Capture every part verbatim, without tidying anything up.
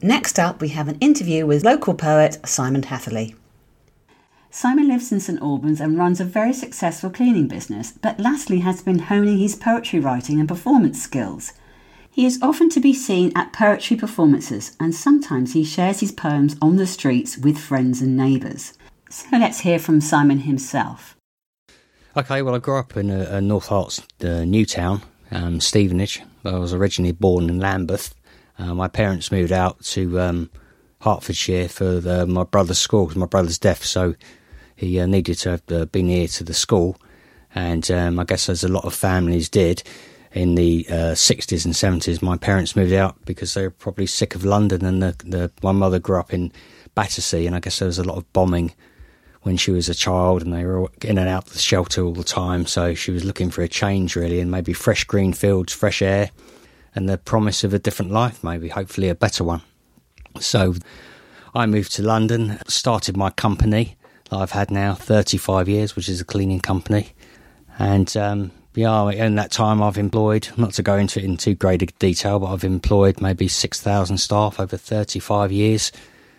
Next up, we have an interview with local poet Simon Hatherley. Simon lives in St Albans and runs a very successful cleaning business, but lastly has been honing his poetry writing and performance skills. He is often to be seen at poetry performances, and sometimes he shares his poems on the streets with friends and neighbours. So let's hear from Simon himself. Okay, well, I grew up in uh, North Herts, uh, Newtown, um, Stevenage. I was originally born in Lambeth. Uh, my parents moved out to um, Hertfordshire for the, my brother's school, because my brother's deaf, so he uh, needed to have uh, been here to the school. And um, I guess as a lot of families did, in the uh, sixties and seventies, my parents moved out because they were probably sick of London, and the, the, my mother grew up in Battersea, and I guess there was a lot of bombing when she was a child, and they were in and out of the shelter all the time, so she was looking for a change, really, and maybe fresh green fields, fresh air, and the promise of a different life, maybe, hopefully a better one. So I moved to London, started my company that I've had now thirty-five years, which is a cleaning company, and um yeah, in that time I've employed, not to go into it in too great a detail, but I've employed maybe six thousand staff over thirty-five years.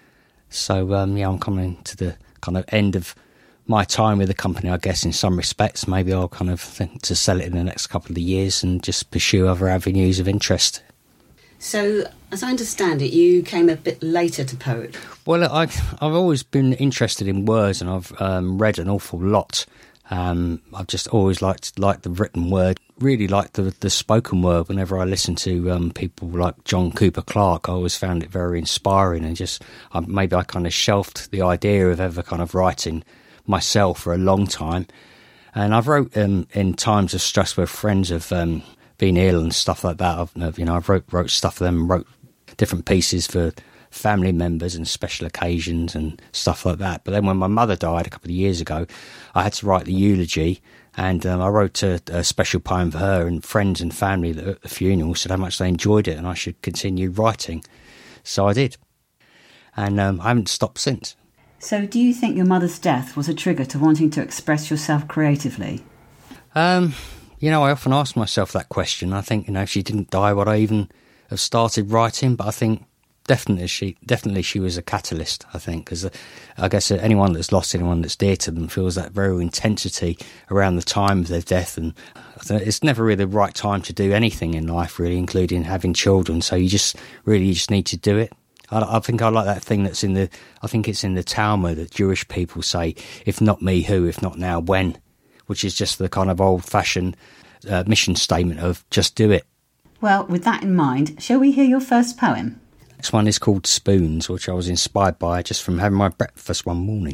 So, um, yeah, I'm coming to the kind of end of my time with the company, I guess, in some respects. Maybe I'll kind of think to sell it in the next couple of years and just pursue other avenues of interest. So, as I understand it, you came a bit later to poetry. Well, I, I've always been interested in words, and I've um, read an awful lot. Um, I've just always liked liked the written word, really liked the, the spoken word. Whenever I listen to um, people like John Cooper Clarke, I always found it very inspiring, and just um, maybe I kind of shelved the idea of ever kind of writing myself for a long time. And I've wrote um, in times of stress where friends have um, been ill and stuff like that. I've, you know, I've wrote, wrote stuff for them, wrote different pieces for family members and special occasions and stuff like that. But then when my mother died a couple of years ago, I had to write the eulogy, and um, I wrote a, a special poem for her, and friends and family that at the funeral said how much they enjoyed it and I should continue writing. So I did, and um, I haven't stopped since. So do you think your mother's death was a trigger to wanting to express yourself creatively? Um, you know, I often ask myself that question. I think, you know, if she didn't die, would I even have started writing? But I think Definitely, she definitely she was a catalyst, I think, because uh, I guess anyone that's lost anyone that's dear to them feels that very intensity around the time of their death, and it's never really the right time to do anything in life, really, including having children. So you just really you just need to do it. I, I think I like that thing that's in the, I think it's in the Talmud that Jewish people say, "If not me, who? If not now, when?" Which is just the kind of old-fashioned uh, mission statement of just do it. Well, with that in mind, shall we hear your first poem? Next one is called Spoons, which I was inspired by just from having my breakfast one morning.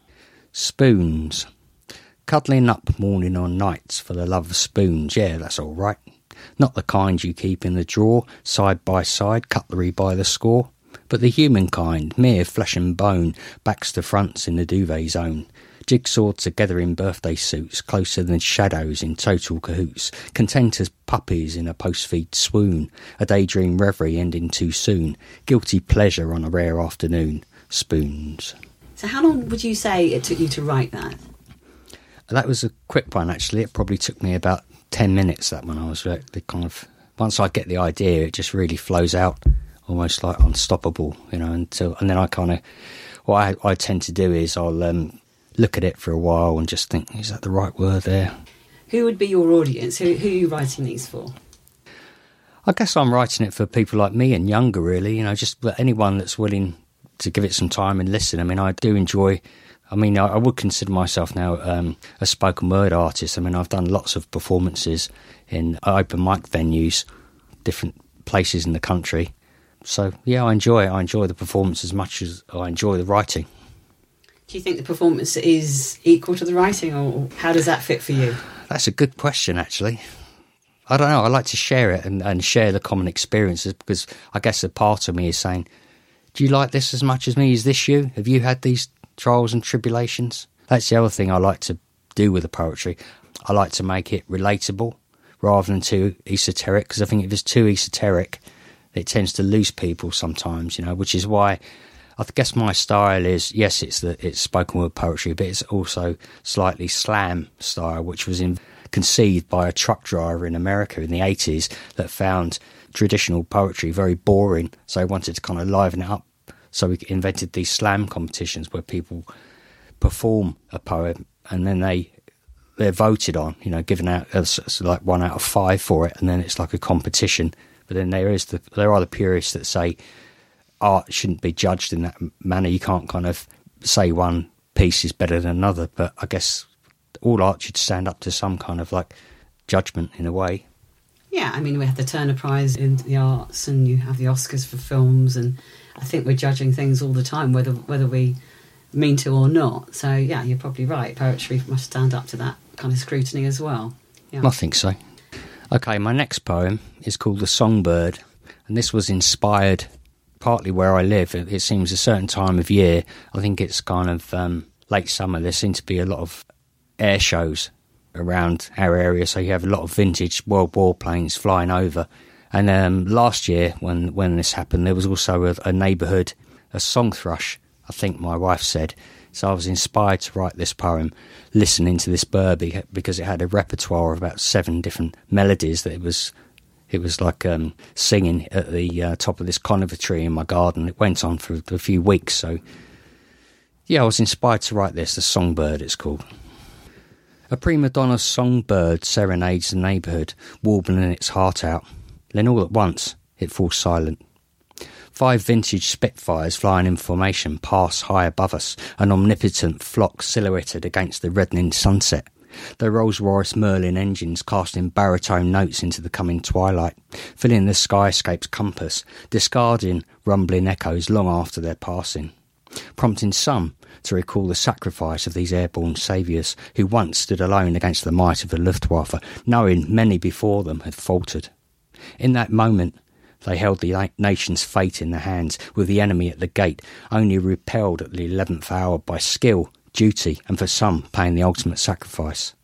Spoons. Cuddling up morning or nights for the love of spoons, yeah, that's all right. Not the kind you keep in the drawer, side by side, cutlery by the score, but the human kind, mere flesh and bone, backs to fronts in the duvet zone. Jigsawed together in birthday suits, closer than shadows in total cahoots, content as puppies in a post-feed swoon, a daydream reverie ending too soon, guilty pleasure on a rare afternoon. Spoons. So how long would you say it took you to write that? That was a quick one, actually. It probably took me about ten minutes, that one. I was really kind of, once I get the idea, it just really flows out, almost like unstoppable, you know, until, and then I kind of, what I, I tend to do is I'll um, look at it for a while and just think, is that the right word there? Who would be your audience? Who, who are you writing these for? I guess I'm writing it for people like me and younger, really, you know, just anyone that's willing to give it some time and listen. I mean, I do enjoy, I mean, I, I would consider myself now um, a spoken word artist. I mean, I've done lots of performances in open mic venues, different places in the country. So, yeah, I enjoy it. I enjoy the performance as much as I enjoy the writing. Do you think the performance is equal to the writing, or how does that fit for you? That's a good question, actually. I don't know. I like to share it and, and share the common experiences, because I guess a part of me is saying, do you like this as much as me? Is this you? Have you had these trials and tribulations? That's the other thing I like to do with the poetry. I like to make it relatable rather than too esoteric, because I think if it's too esoteric, it tends to lose people sometimes, you know, which is why I guess my style is, yes, it's the it's spoken word poetry, but it's also slightly slam style, which was in, conceived by a truck driver in America in the eighties that found traditional poetry very boring, so he wanted to kind of liven it up. So he invented these slam competitions where people perform a poem and then they they're voted on, you know, given out as, as like one out of five for it, and then it's like a competition. But then there is the there are the purists that say art shouldn't be judged in that manner. You can't kind of say one piece is better than another. But I guess all art should stand up to some kind of like judgment in a way. Yeah, I mean, we have the Turner Prize in the arts, and you have the Oscars for films, and I think we're judging things all the time, whether whether we mean to or not. So yeah, you're probably right. Poetry must stand up to that kind of scrutiny as well. Yeah. I think so. Okay, my next poem is called The Songbird, and this was inspired partly where I live. It, it seems a certain time of year, I think it's kind of um, late summer, there seem to be a lot of air shows around our area, so you have a lot of vintage World War planes flying over. And um, last year, when, when this happened, there was also a, a neighbourhood, a song thrush, I think my wife said. So I was inspired to write this poem listening to this bird, because it had a repertoire of about seven different melodies that it was it was like um, singing at the uh, top of this conifer tree in my garden. It went on for a few weeks. So yeah, I was inspired to write this, The Songbird it's called. A prima donna songbird serenades the neighbourhood, warbling its heart out. Then all at once it falls silent. Five vintage Spitfires flying in formation pass high above us, an omnipotent flock silhouetted against the reddening sunset. Their Rolls-Royce Merlin engines casting baritone notes into the coming twilight, filling the skyscape's compass, discarding rumbling echoes long after their passing, prompting some to recall the sacrifice of these airborne saviours who once stood alone against the might of the Luftwaffe, knowing many before them had faltered. In that moment, they held the nation's fate in their hands, with the enemy at the gate, only repelled at the eleventh hour by skill, duty, and for some paying the ultimate sacrifice.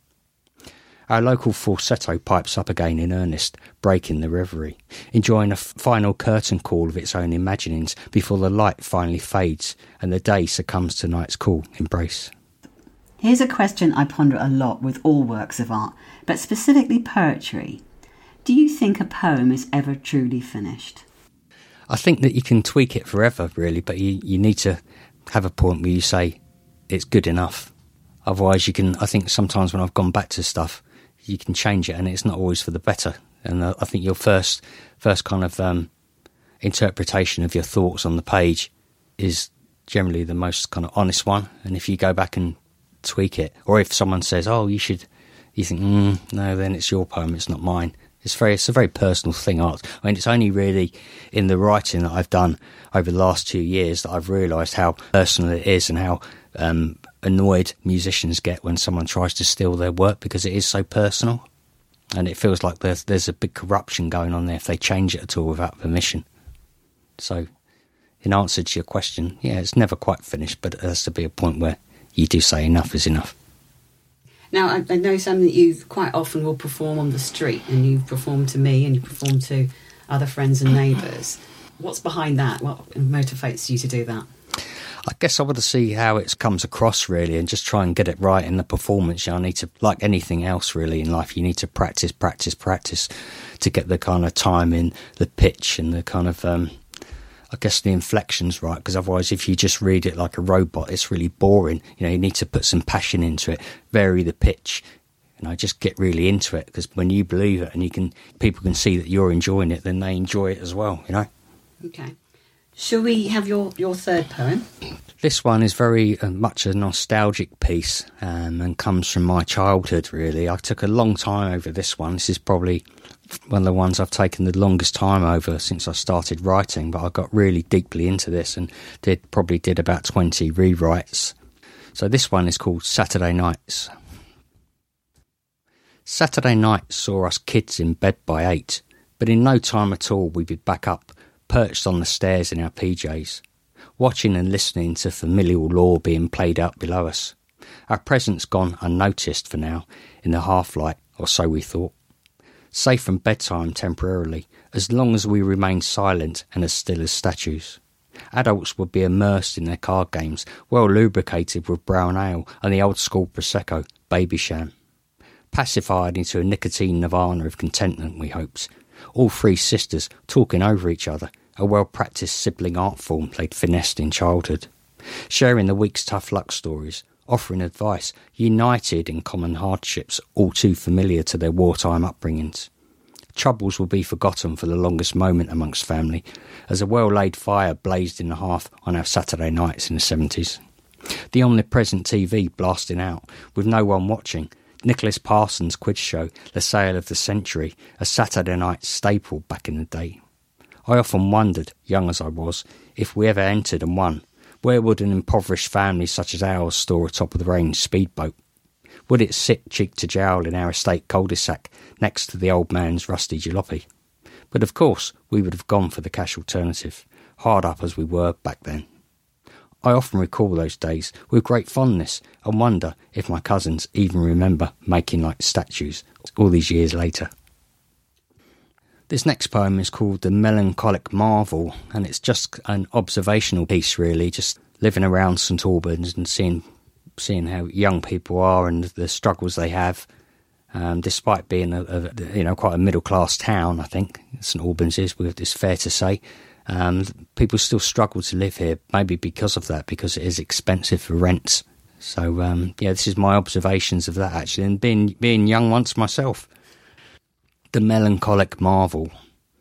Our local falsetto pipes up again in earnest, breaking the reverie, enjoying a f- final curtain call of its own imaginings before the light finally fades and the day succumbs to night's cool embrace. Here's a question I ponder a lot with all works of art, but specifically poetry. Do you think a poem is ever truly finished? I think that you can tweak it forever, really, but you, you need to have a point where you say it's good enough. Otherwise, you can, I think sometimes when I've gone back to stuff, you can change it and it's not always for the better. And uh, I think your first first kind of um, interpretation of your thoughts on the page is generally the most kind of honest one. And if you go back and tweak it, or if someone says, oh, you should, you think, mm, no, then it's your poem, it's not mine. It's very, it's a very personal thing, art. I mean, it's only really in the writing that I've done over the last two years that I've realised how personal it is and how um, annoyed musicians get when someone tries to steal their work, because it is so personal. And it feels like there's, there's a big corruption going on there if they change it at all without permission. So, in answer to your question, yeah, it's never quite finished, but it has to be a point where you do say enough is enough. Now, I, I know, Sam, that you quite often will perform on the street, and you perform to me and you perform to other friends and neighbours. What's behind that? What motivates you to do that? I guess I want to see how it comes across, really, and just try and get it right in the performance. You know, I need to, like anything else really in life, you need to practice, practice, practice to get the kind of timing, the pitch and the kind of, um, I guess the inflections right, because otherwise if you just read it like a robot, it's really boring. You know, you need to put some passion into it, vary the pitch, you know, just get really into it, because when you believe it and you can, people can see that you're enjoying it, then they enjoy it as well, you know. Okay. Shall we have your, your third poem? This one is very uh, much a nostalgic piece um, and comes from my childhood, really. I took a long time over this one. This is probably one of the ones I've taken the longest time over since I started writing, but I got really deeply into this and did probably did about twenty rewrites. So this one is called Saturday Nights. Saturday night saw us kids in bed by eight, but in no time at all we'd be back up, perched on the stairs in our P Js, watching and listening to familial lore being played out below us. Our presence gone unnoticed for now, in the half-light, or so we thought. Safe from bedtime temporarily, as long as we remained silent and as still as statues. Adults would be immersed in their card games, well lubricated with brown ale and the old-school Prosecco, Baby Sham. Pacified into a nicotine nirvana of contentment, we hoped, all three sisters talking over each other, a well-practised sibling art form they'd finessed in childhood. Sharing the week's tough luck stories, offering advice, united in common hardships all too familiar to their wartime upbringings. Troubles will be forgotten for the longest moment amongst family, as a well-laid fire blazed in the hearth on our Saturday nights in the seventies. The omnipresent T V blasting out, with no one watching. Nicholas Parsons' quiz show, The Sale of the Century, a Saturday night staple back in the day. I often wondered, young as I was, if we ever entered and won. Where would an impoverished family such as ours store a top-of-the-range speedboat? Would it sit cheek to jowl in our estate cul-de-sac next to the old man's rusty jalopy? But of course we would have gone for the cash alternative, hard up as we were back then. I often recall those days with great fondness and wonder if my cousins even remember making like statues all these years later. This next poem is called The Melancholic Marvel, and it's just an observational piece really, just living around St Albans and seeing seeing how young people are and the struggles they have, um, despite being a, a you know quite a middle class town. I think St Albans is, it's fair to say. Um, people still struggle to live here, maybe because of that, because it is expensive for rents. So um, yeah, this is my observations of that actually, and being being young once myself. The melancholic marvel.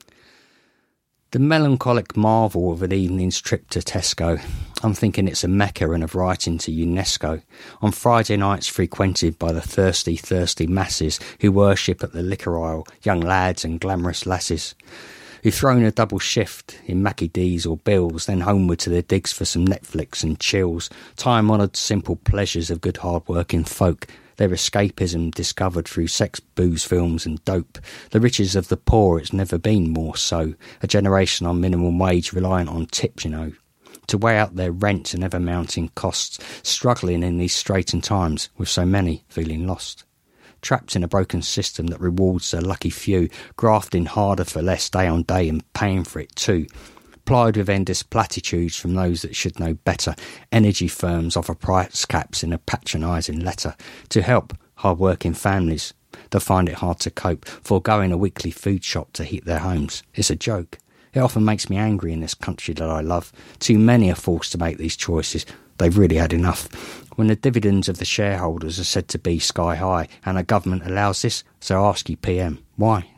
The melancholic marvel of an evening's trip to Tesco. I'm thinking it's a mecca and of writing to UNESCO. On Friday nights frequented by the thirsty, thirsty masses who worship at the liquor aisle, young lads and glamorous lasses, who've thrown a double shift in Mackie D's or Bill's, then homeward to their digs for some Netflix and chills, time-honoured simple pleasures of good hard-working folk, their escapism discovered through sex, booze, films and dope. The riches of the poor, it's never been more so. A generation on minimum wage reliant on tips, you know, to weigh out their rent and ever-mounting costs, struggling in these straitened times with so many feeling lost. Trapped in a broken system that rewards the lucky few, grafting harder for less day on day and paying for it too. Plied with endless platitudes from those that should know better, energy firms offer price caps in a patronising letter to help hard-working families that find it hard to cope, foregoing a weekly food shop to heat their homes. It's a joke. It often makes me angry in this country that I love. Too many are forced to make these choices. They've really had enough. When the dividends of the shareholders are said to be sky high and a government allows this, so I ask you P M, why?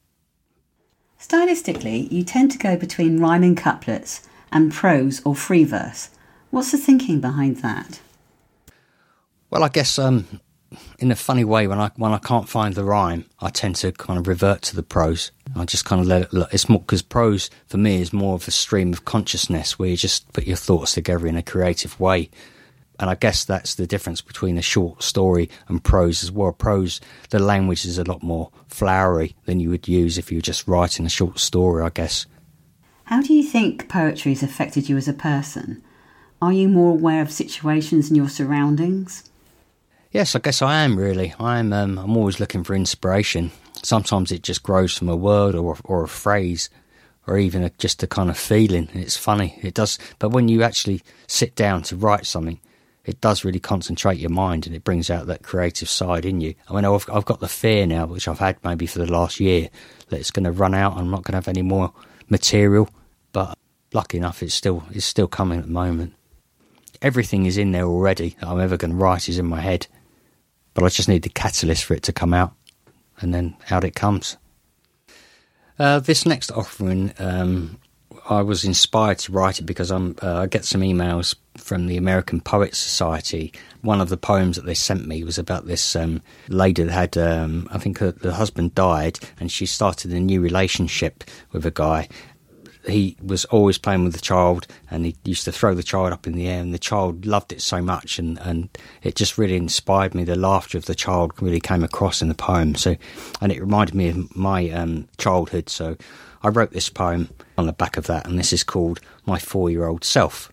Stylistically, you tend to go between rhyming couplets and prose or free verse. What's the thinking behind that? Well, I guess um, in a funny way, when I when I can't find the rhyme, I tend to kind of revert to the prose. I just kind of let it look. It's more because prose for me is more of a stream of consciousness where you just put your thoughts together in a creative way. And I guess that's the difference between a short story and prose as well. Prose, the language is a lot more flowery than you would use if you were just writing a short story, I guess. How do you think poetry has affected you as a person? Are you more aware of situations in your surroundings? Yes, I guess I am really. I'm um, I'm always looking for inspiration. Sometimes it just grows from a word or or a phrase, or even a, just a kind of feeling. It's funny, it does. But when you actually sit down to write something, it does really concentrate your mind and it brings out that creative side in you. I mean, I've, I've got the fear now, which I've had maybe for the last year, that it's going to run out and I'm not going to have any more material. But lucky enough, it's still it's still coming at the moment. Everything is in there already that I'm ever going to write is in my head. But I just need the catalyst for it to come out, and then out it comes. Uh, this next offering, um, I was inspired to write it because I'm, uh, I get some emails from the American Poets Society. One of the poems that they sent me was about this um, lady that had, um, I think her, her husband died, and she started a new relationship with a guy. He was always playing with the child, and he used to throw the child up in the air, and the child loved it so much, and, and it just really inspired me. The laughter of the child really came across in the poem. So, and it reminded me of my um, childhood. So I wrote this poem on the back of that, and this is called My Four-Year-Old Self.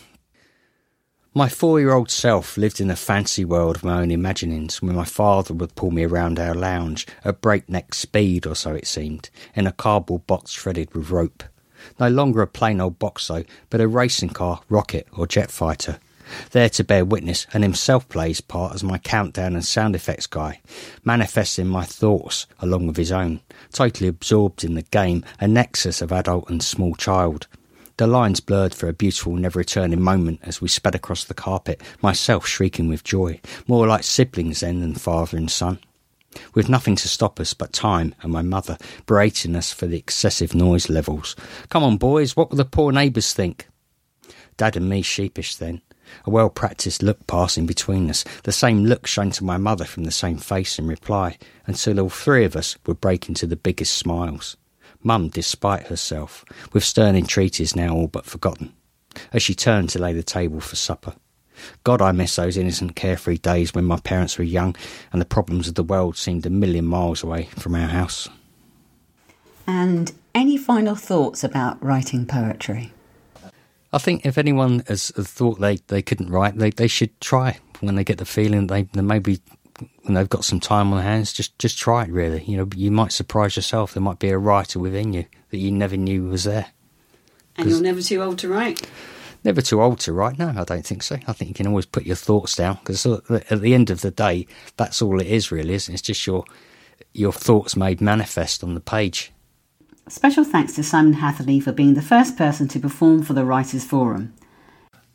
My four-year-old self lived in a fancy world of my own imaginings, where my father would pull me around our lounge at breakneck speed, or so it seemed, in a cardboard box threaded with rope. No longer a plain old box though, but a racing car, rocket or jet fighter. there to bear witness, and himself plays part as my countdown and sound effects guy, manifesting my thoughts along with his own, totally absorbed in the game, a nexus of adult and small child. The lines blurred for a beautiful, never-returning moment as we sped across the carpet, myself shrieking with joy, more like siblings then than father and son, with nothing to stop us but time and my mother berating us for the excessive noise levels. "Come on, boys, what will the poor neighbours think?" Dad and me sheepish then, a well-practised look passing between us, the same look shown to my mother from the same face in reply, until all three of us would break into the biggest smiles. Mum, despite herself, with stern entreaties now all but forgotten, as she turned to lay the table for supper. God, I miss those innocent carefree days when my parents were young and the problems of the world seemed a million miles away from our house. And any final thoughts about writing poetry? I think if anyone has thought they, they couldn't write, they, they should try. When they get the feeling they, they maybe when they've got some time on their hands, just just try it really. You know, you might surprise yourself. There might be a writer within you that you never knew was there. And you're never too old to write? Never too old to write, no, I don't think so. I think you can always put your thoughts down, because at the end of the day, that's all it is really, isn't it? It's just your, your thoughts made manifest on the page. Special thanks to Simon Hatherley for being the first person to perform for the Writers' Forum.